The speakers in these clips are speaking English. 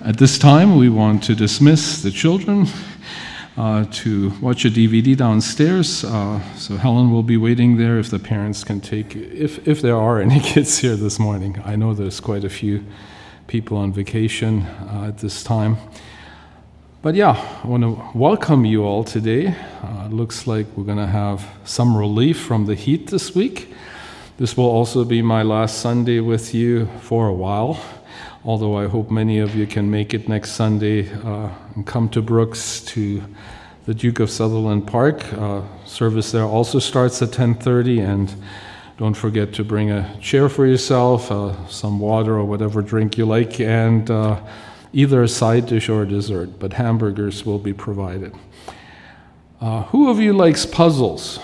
At this time, we want to dismiss the children to watch a DVD downstairs. So Helen will be waiting there if the parents can take, if there are any kids here this morning. I know there's quite a few people on vacation at this time. But yeah, I want to welcome you all today. It looks like we're going to have some relief from the heat this week. This will also be my last Sunday with you for a while, although I hope many of you can make it next Sunday and come to Brooks to the Duke of Sutherland Park. Service there also starts at 10:30, and don't forget to bring a chair for yourself, some water or whatever drink you like, and either a side dish or a dessert, but hamburgers will be provided. Who of you likes puzzles?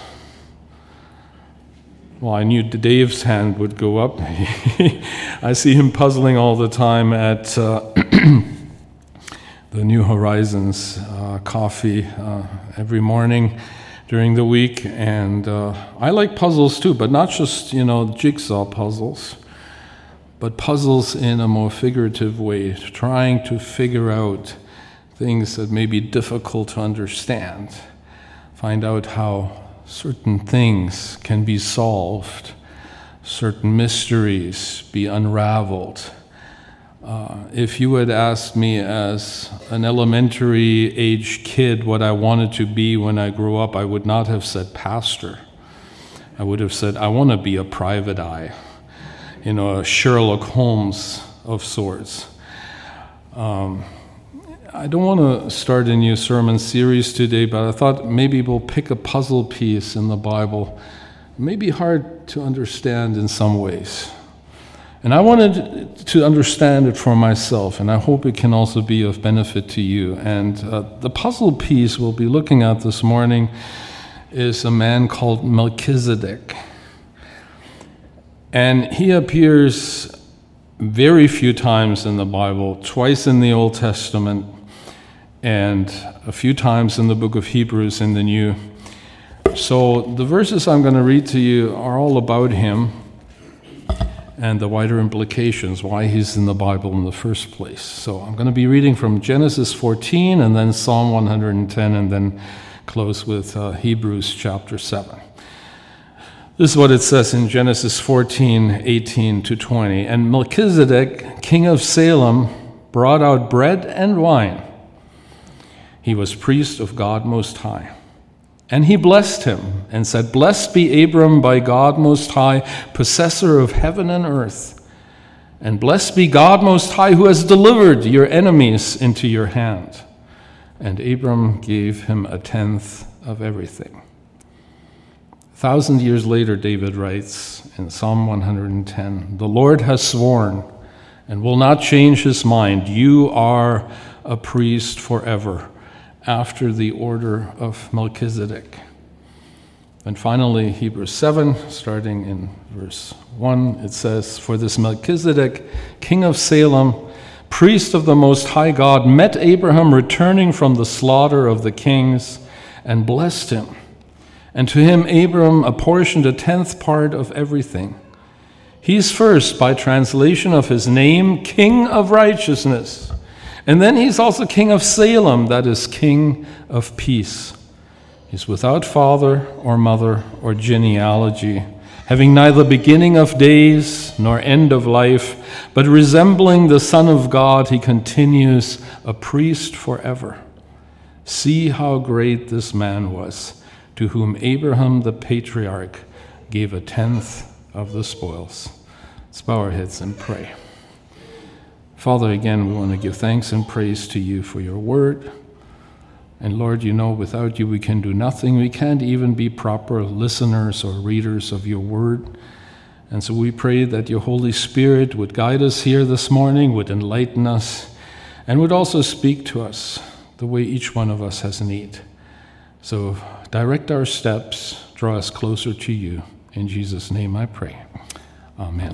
Well, I knew Dave's hand would go up. I see him puzzling all the time at the New Horizons coffee every morning during the week. And I like puzzles too, but not just, jigsaw puzzles, but puzzles in a more figurative way, trying to figure out things that may be difficult to understand, find out how certain things can be solved, certain mysteries be unraveled. If you had asked me as an elementary age kid what I wanted to be when I grew up, I would not have said pastor. I would have said, I want to be a private eye, a Sherlock Holmes of sorts. I don't want to start a new sermon series today, but I thought maybe we'll pick a puzzle piece in the Bible. It may be hard to understand in some ways. And I wanted to understand it for myself, and I hope it can also be of benefit to you. And the puzzle piece we'll be looking at this morning is a man called Melchizedek. And he appears very few times in the Bible, twice in the Old Testament, and a few times in the book of Hebrews in the New. So the verses I'm going to read to you are all about him and the wider implications, why he's in the Bible in the first place. So I'm going to be reading from Genesis 14 and then Psalm 110 and then close with Hebrews chapter 7. This is what it says in Genesis 14:18-20. And Melchizedek, king of Salem, brought out bread and wine. He was priest of God Most High. And he blessed him and said, Blessed be Abram by God Most High, possessor of heaven and earth. And blessed be God Most High, who has delivered your enemies into your hand. And Abram gave him a tenth of everything. 1,000 years later, David writes in Psalm 110, The Lord has sworn and will not change his mind. You are a priest forever, after the order of Melchizedek. And finally, Hebrews 7, starting in verse 1, it says, For this Melchizedek, king of Salem, priest of the Most High God, met Abraham returning from the slaughter of the kings and blessed him. And to him Abram apportioned a tenth part of everything. He's first, by translation of his name, King of Righteousness. And then he's also King of Salem, that is, King of Peace. He's without father or mother or genealogy, having neither beginning of days nor end of life, but resembling the Son of God, he continues a priest forever. See how great this man was, to whom Abraham the patriarch gave a tenth of the spoils. Let's bow our heads and pray. Father, again, we want to give thanks and praise to you for your word. And Lord, without you we can do nothing. We can't even be proper listeners or readers of your word. And so we pray that your Holy Spirit would guide us here this morning, would enlighten us, and would also speak to us the way each one of us has need. So direct our steps, draw us closer to you. In Jesus' name I pray. Amen.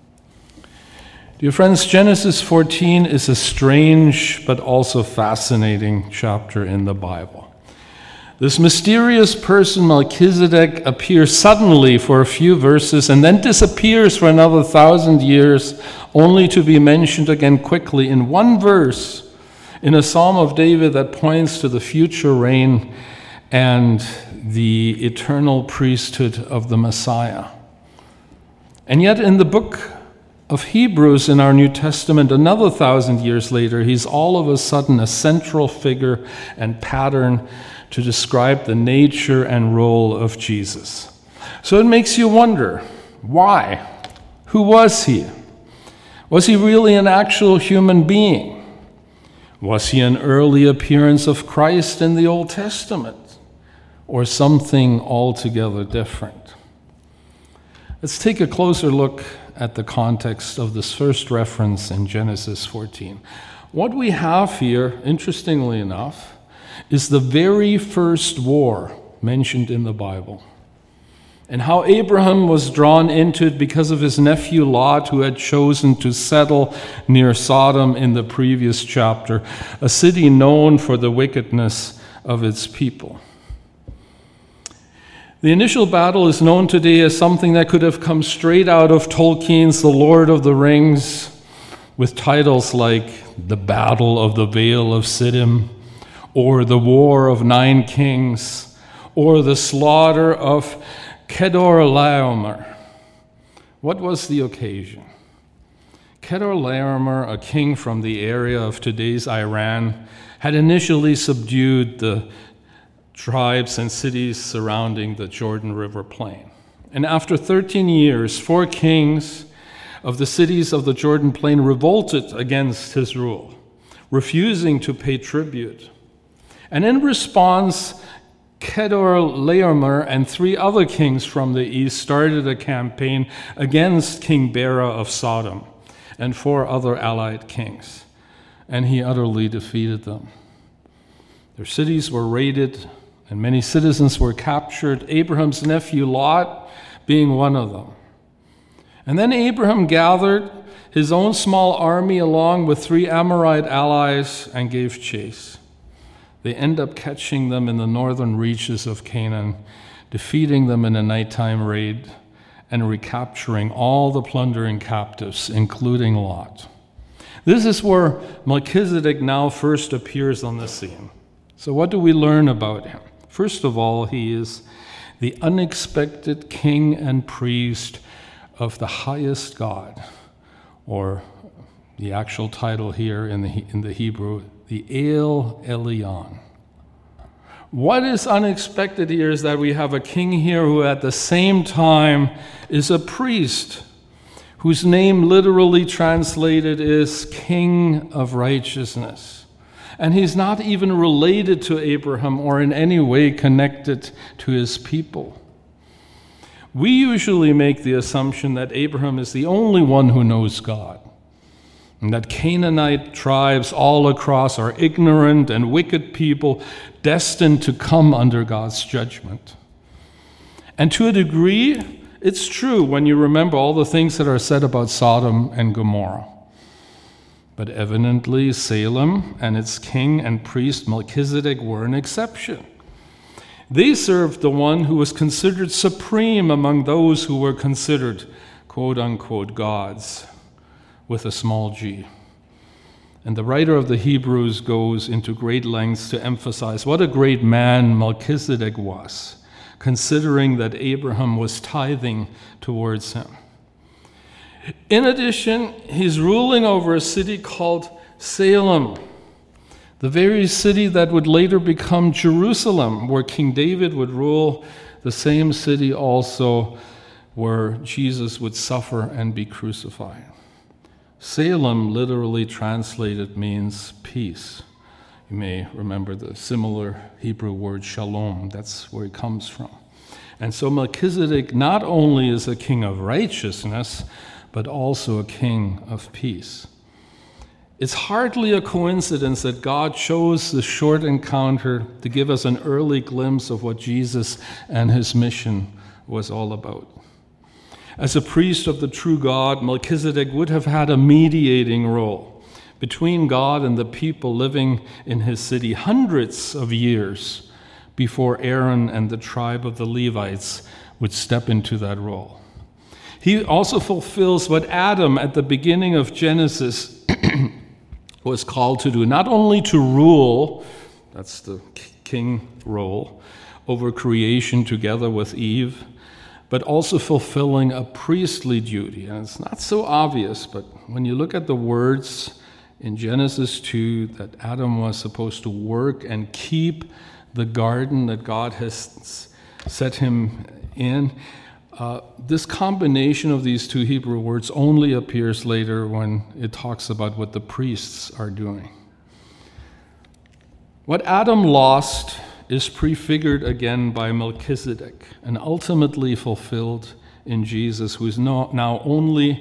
Dear friends, Genesis 14 is a strange but also fascinating chapter in the Bible. This mysterious person, Melchizedek, appears suddenly for a few verses and then disappears for another 1,000 years, only to be mentioned again quickly in one verse in a Psalm of David that points to the future reign and the eternal priesthood of the Messiah. And yet in the book of Hebrews in our New Testament, another 1,000 years later, he's all of a sudden a central figure and pattern to describe the nature and role of Jesus. So it makes you wonder, why? Who was he? Was he really an actual human being? Was he an early appearance of Christ in the Old Testament? Or something altogether different? Let's take a closer look at the context of this first reference in Genesis 14. What we have here, interestingly enough, is the very first war mentioned in the Bible, and how Abraham was drawn into it because of his nephew Lot, who had chosen to settle near Sodom in the previous chapter, a city known for the wickedness of its people. The initial battle is known today as something that could have come straight out of Tolkien's The Lord of the Rings, with titles like The Battle of the Vale of Siddim, or The War of Nine Kings, or The Slaughter of Chedorlaomer. What was the occasion? Chedorlaomer, a king from the area of today's Iran, had initially subdued the tribes and cities surrounding the Jordan River plain. And after 13 years, 4 kings of the cities of the Jordan plain revolted against his rule, refusing to pay tribute. And in response, Chedorlaomer and 3 other kings from the east started a campaign against King Bera of Sodom and 4 other allied kings, and he utterly defeated them. Their cities were raided, and many citizens were captured, Abraham's nephew Lot being one of them. And then Abraham gathered his own small army along with 3 Amorite allies and gave chase. They end up catching them in the northern reaches of Canaan, defeating them in a nighttime raid, and recapturing all the plundering captives, including Lot. This is where Melchizedek now first appears on the scene. So what do we learn about him? First of all, he is the unexpected king and priest of the highest God, or the actual title here in the Hebrew, the El Elyon. What is unexpected here is that we have a king here who at the same time is a priest, whose name literally translated is King of Righteousness. And he's not even related to Abraham or in any way connected to his people. We usually make the assumption that Abraham is the only one who knows God, and that Canaanite tribes all across are ignorant and wicked people destined to come under God's judgment. And to a degree, it's true when you remember all the things that are said about Sodom and Gomorrah. But evidently, Salem and its king and priest Melchizedek were an exception. They served the one who was considered supreme among those who were considered, quote-unquote, gods, with a small g. And the writer of the Hebrews goes into great lengths to emphasize what a great man Melchizedek was, considering that Abraham was tithing towards him. In addition, he's ruling over a city called Salem, the very city that would later become Jerusalem, where King David would rule, the same city also where Jesus would suffer and be crucified. Salem, literally translated, means peace. You may remember the similar Hebrew word shalom. That's where it comes from. And so Melchizedek not only is a king of righteousness, but also a king of peace. It's hardly a coincidence that God chose this short encounter to give us an early glimpse of what Jesus and his mission was all about. As a priest of the true God, Melchizedek would have had a mediating role between God and the people living in his city hundreds of years before Aaron and the tribe of the Levites would step into that role. He also fulfills what Adam at the beginning of Genesis was called to do, not only to rule, that's the king role, over creation together with Eve, but also fulfilling a priestly duty. And it's not so obvious, but when you look at the words in Genesis 2 that Adam was supposed to work and keep the garden that God has set him in, this combination of these two Hebrew words only appears later when it talks about what the priests are doing. What Adam lost is prefigured again by Melchizedek and ultimately fulfilled in Jesus, who is now only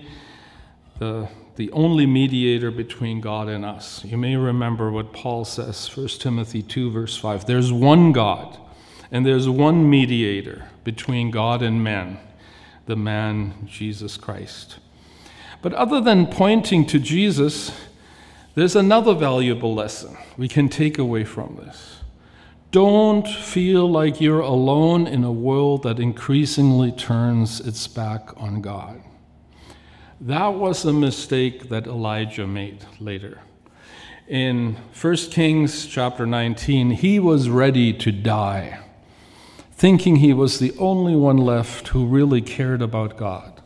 the only mediator between God and us. You may remember what Paul says, 1 Timothy 2, verse 5. There's one God, and there's one mediator between God and man, the man Jesus Christ. But other than pointing to Jesus, there's another valuable lesson we can take away from this. Don't feel like you're alone in a world that increasingly turns its back on God. That was a mistake that Elijah made later. In 1 Kings chapter 19, he was ready to die, thinking he was the only one left who really cared about God.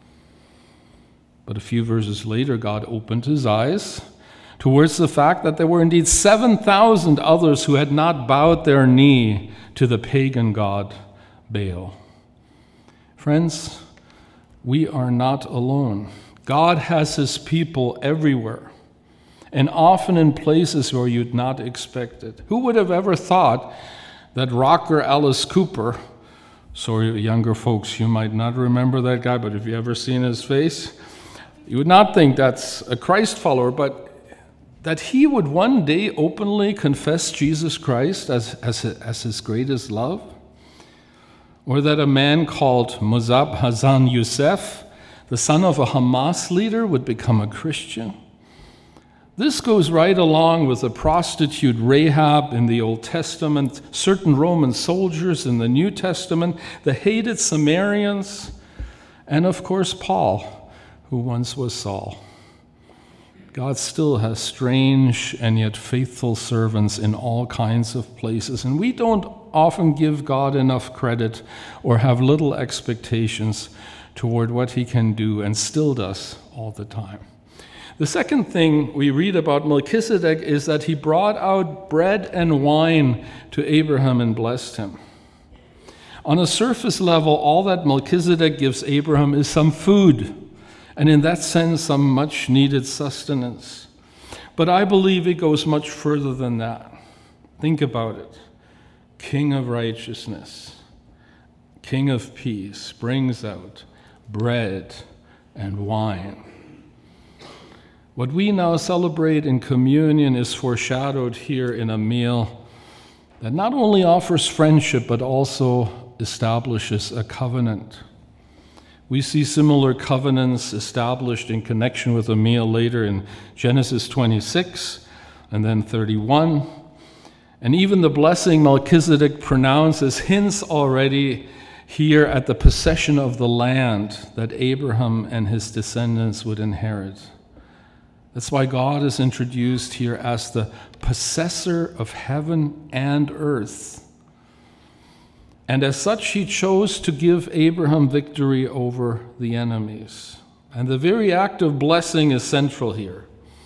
But a few verses later, God opened his eyes towards the fact that there were indeed 7,000 others who had not bowed their knee to the pagan god Baal. Friends, we are not alone. God has his people everywhere, and often in places where you'd not expect it. Who would have ever thought that rocker Alice Cooper, sorry, younger folks, you might not remember that guy, but if you ever seen his face, you would not think that's a Christ follower, but that he would one day openly confess Jesus Christ as his greatest love? Or that a man called Musab Hassan Youssef, the son of a Hamas leader, would become a Christian? This goes right along with the prostitute Rahab in the Old Testament, certain Roman soldiers in the New Testament, the hated Samaritans, and of course Paul, who once was Saul. God still has strange and yet faithful servants in all kinds of places, and we don't often give God enough credit or have little expectations toward what he can do, and still does all the time. The second thing we read about Melchizedek is that he brought out bread and wine to Abraham and blessed him. On a surface level, all that Melchizedek gives Abraham is some food, and in that sense, some much-needed sustenance. But I believe it goes much further than that. Think about it. King of righteousness, King of peace, brings out bread and wine. What we now celebrate in communion is foreshadowed here in a meal that not only offers friendship, but also establishes a covenant. We see similar covenants established in connection with a meal later in Genesis 26 and then 31. And even the blessing Melchizedek pronounces hints already here at the possession of the land that Abraham and his descendants would inherit. That's why God is introduced here as the possessor of heaven and earth. And as such, he chose to give Abraham victory over the enemies. And the very act of blessing is central here.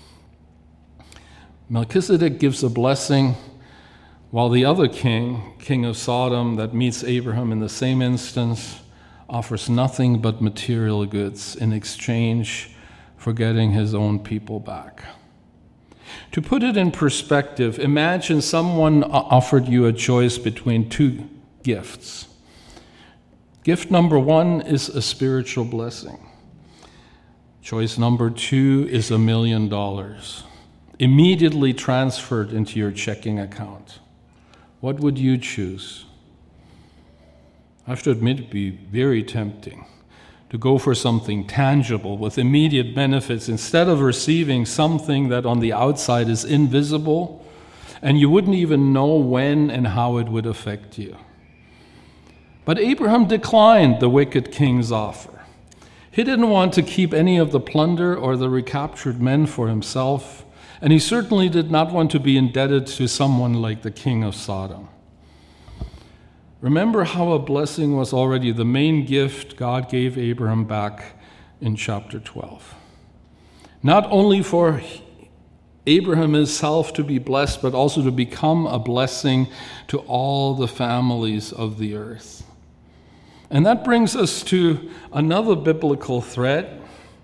Melchizedek gives a blessing, while the other king, king of Sodom, that meets Abraham in the same instance, offers nothing but material goods in exchange for getting his own people back. To put it in perspective, imagine someone offered you a choice between two gifts. Gift number one is a spiritual blessing. Choice number two is $1 million, immediately transferred into your checking account. What would you choose? I have to admit, it'd be very tempting to go for something tangible with immediate benefits instead of receiving something that on the outside is invisible and you wouldn't even know when and how it would affect you. But Abraham declined the wicked king's offer. He didn't want to keep any of the plunder or the recaptured men for himself, and he certainly did not want to be indebted to someone like the king of Sodom. Remember how a blessing was already the main gift God gave Abraham back in chapter 12. Not only for Abraham himself to be blessed, but also to become a blessing to all the families of the earth. And that brings us to another biblical thread,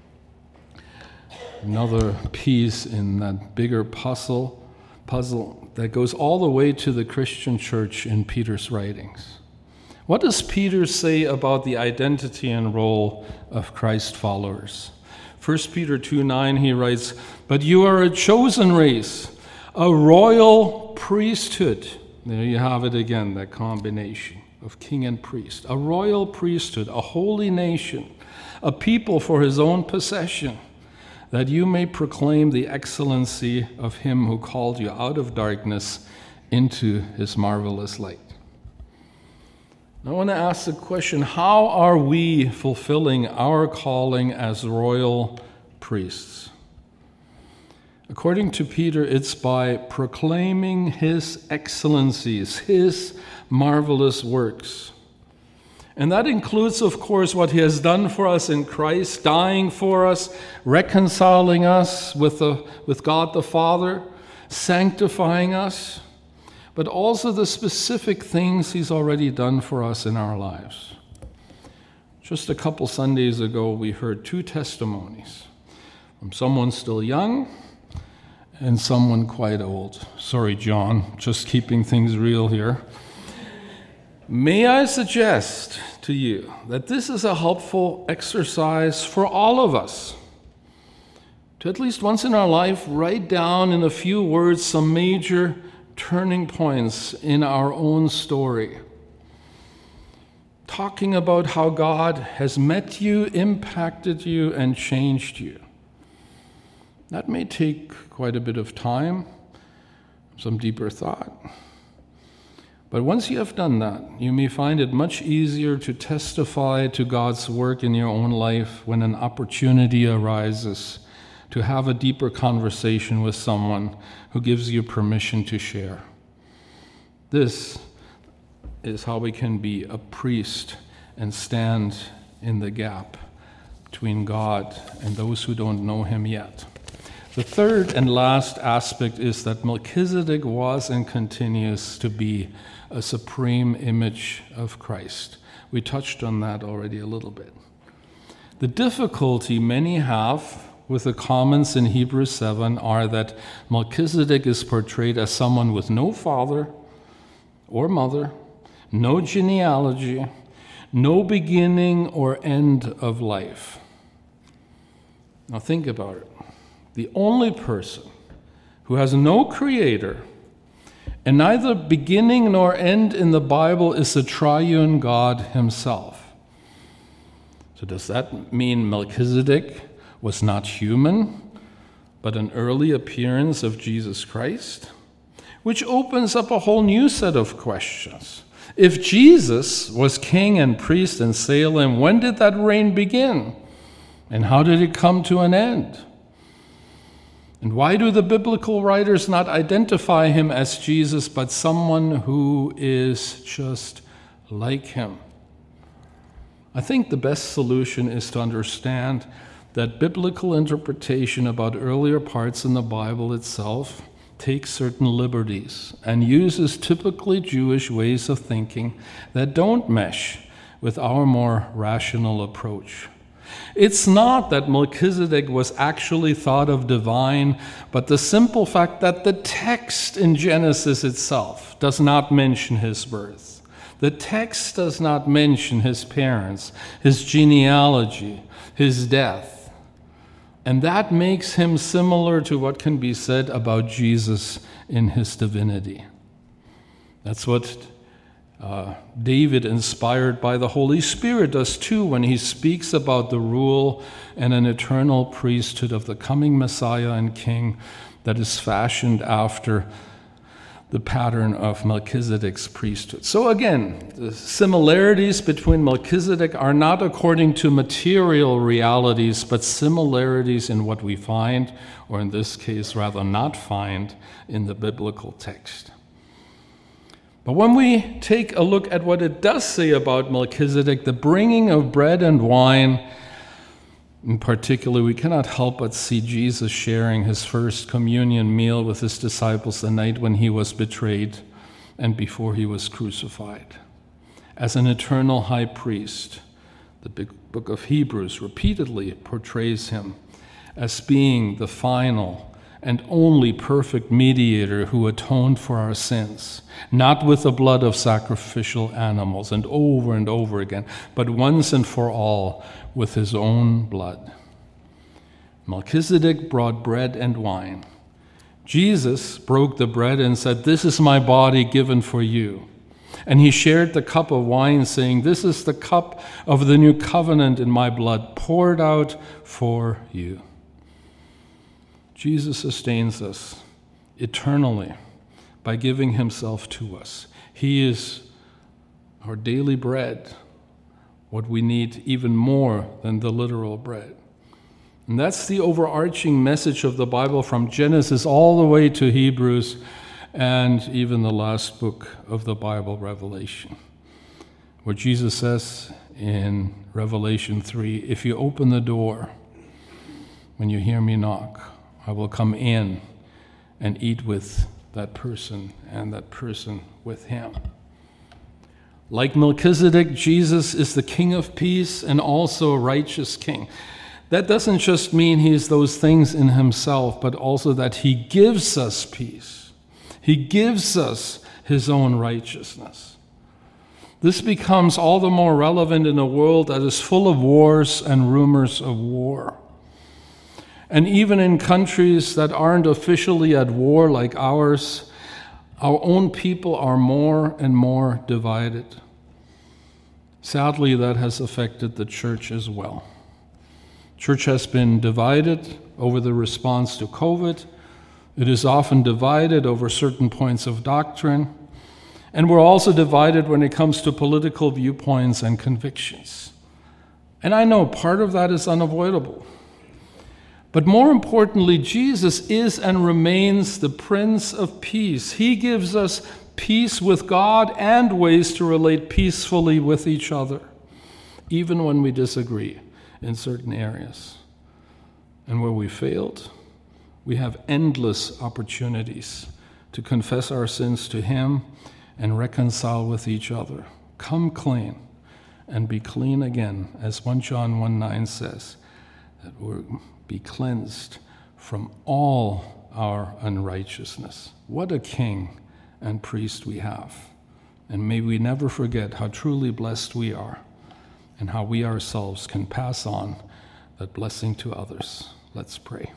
another piece in that bigger puzzle that goes all the way to the Christian church in Peter's writings. What does Peter say about the identity and role of Christ followers? 1 Peter 2:9, he writes, "But you are a chosen race, a royal priesthood." There you have it again, that combination of king and priest. A royal priesthood, a holy nation, a people for his own possession, that you may proclaim the excellency of him who called you out of darkness into his marvelous light. I want to ask the question, how are we fulfilling our calling as royal priests? According to Peter, it's by proclaiming his excellencies, his marvelous works. And that includes, of course, what he has done for us in Christ, dying for us, reconciling us with God the Father, sanctifying us, but also the specific things he's already done for us in our lives. Just a couple Sundays ago, we heard two testimonies from someone still young and someone quite old. Sorry, John, just keeping things real here. May I suggest to you that this is a helpful exercise for all of us, to at least once in our life write down in a few words some major turning points in our own story, talking about how God has met you, impacted you, and changed you. That may take quite a bit of time, some deeper thought. But once you have done that, you may find it much easier to testify to God's work in your own life when an opportunity arises to have a deeper conversation with someone who gives you permission to share. This is how we can be a priest and stand in the gap between God and those who don't know him yet. The third and last aspect is that Melchizedek was and continues to be a supreme image of Christ. We touched on that already a little bit. The difficulty many have with the comments in Hebrews 7 are that Melchizedek is portrayed as someone with no father or mother, no genealogy, no beginning or end of life. Now think about it. The only person who has no creator and neither beginning nor end in the Bible is the triune God himself. So does that mean Melchizedek was not human, but an early appearance of Jesus Christ? Which opens up a whole new set of questions. If Jesus was king and priest in Salem, when did that reign begin? And how did it come to an end? And why do the biblical writers not identify him as Jesus, but someone who is just like him? I think the best solution is to understand that biblical interpretation about earlier parts in the Bible itself takes certain liberties and uses typically Jewish ways of thinking that don't mesh with our more rational approach. It's not that Melchizedek was actually thought of divine, but the simple fact that the text in Genesis itself does not mention his birth. The text does not mention his parents, his genealogy, his death. And that makes him similar to what can be said about Jesus in his divinity. That's what David, inspired by the Holy Spirit, does too when he speaks about the rule and an eternal priesthood of the coming Messiah and King that is fashioned after the pattern of Melchizedek's priesthood. So again, the similarities between Melchizedek are not according to material realities, but similarities in what we find, or in this case, rather not find, in the biblical text. But when we take a look at what it does say about Melchizedek, the bringing of bread and wine, in particular, we cannot help but see Jesus sharing his first communion meal with his disciples the night when he was betrayed and before he was crucified. As an eternal high priest, the book of Hebrews repeatedly portrays him as being the final and only perfect mediator who atoned for our sins, not with the blood of sacrificial animals and over again, but once and for all with his own blood. Melchizedek brought bread and wine. Jesus broke the bread and said, "This is my body given for you." And he shared the cup of wine, saying, "This is the cup of the new covenant in my blood, poured out for you." Jesus sustains us eternally by giving himself to us. He is our daily bread, what we need even more than the literal bread. And that's the overarching message of the Bible from Genesis all the way to Hebrews and even the last book of the Bible, Revelation, where Jesus says in Revelation 3, "If you open the door when you hear me knock, I will come in and eat with that person and that person with him." Like Melchizedek, Jesus is the King of peace and also a righteous king. That doesn't just mean he's those things in himself, but also that he gives us peace. He gives us his own righteousness. This becomes all the more relevant in a world that is full of wars and rumors of war. And even in countries that aren't officially at war like ours, our own people are more and more divided. Sadly, that has affected the church as well. Church has been divided over the response to COVID. It is often divided over certain points of doctrine. And we're also divided when it comes to political viewpoints and convictions. And I know part of that is unavoidable. But more importantly, Jesus is and remains the Prince of Peace. He gives us peace with God and ways to relate peacefully with each other, even when we disagree in certain areas. And where we failed, we have endless opportunities to confess our sins to Him and reconcile with each other. Come clean and be clean again, as 1 John 1:9 says, that we're be cleansed from all our unrighteousness. What a king and priest we have. And may we never forget how truly blessed we are and how we ourselves can pass on that blessing to others. Let's pray.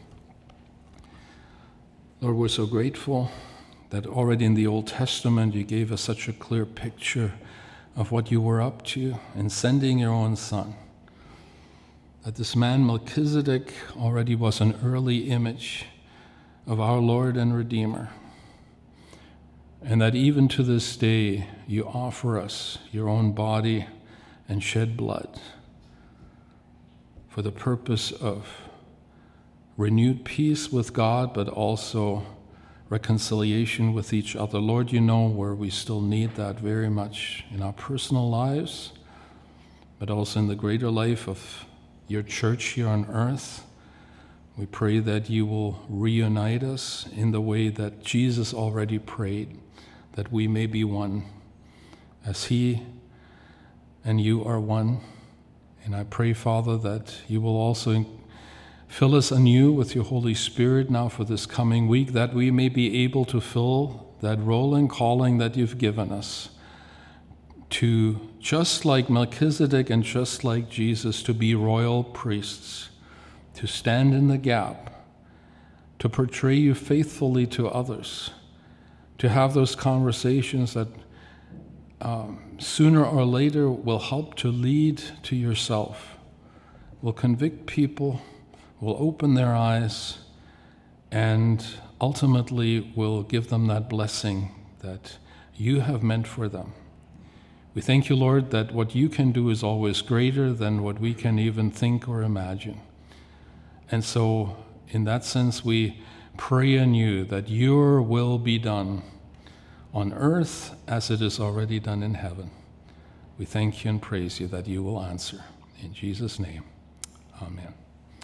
Lord, we're so grateful that already in the Old Testament you gave us such a clear picture of what you were up to in sending your own Son. That this man Melchizedek already was an early image of our Lord and Redeemer. And that even to this day, you offer us your own body and shed blood for the purpose of renewed peace with God, but also reconciliation with each other. Lord, you know where we still need that very much in our personal lives, but also in the greater life of your church here on earth. We pray that you will reunite us in the way that Jesus already prayed, that we may be one, as He and you are one. And I pray, Father, that you will also fill us anew with your Holy Spirit now for this coming week, that we may be able to fill that role and calling that you've given us, to, just like Melchizedek and just like Jesus, to be royal priests, to stand in the gap, to portray you faithfully to others, to have those conversations that sooner or later will help to lead to yourself, will convict people, will open their eyes, and ultimately will give them that blessing that you have meant for them. We thank you, Lord, that what you can do is always greater than what we can even think or imagine. And so, in that sense, we pray anew that your will be done on earth as it is already done in heaven. We thank you and praise you that you will answer. In Jesus' name, amen.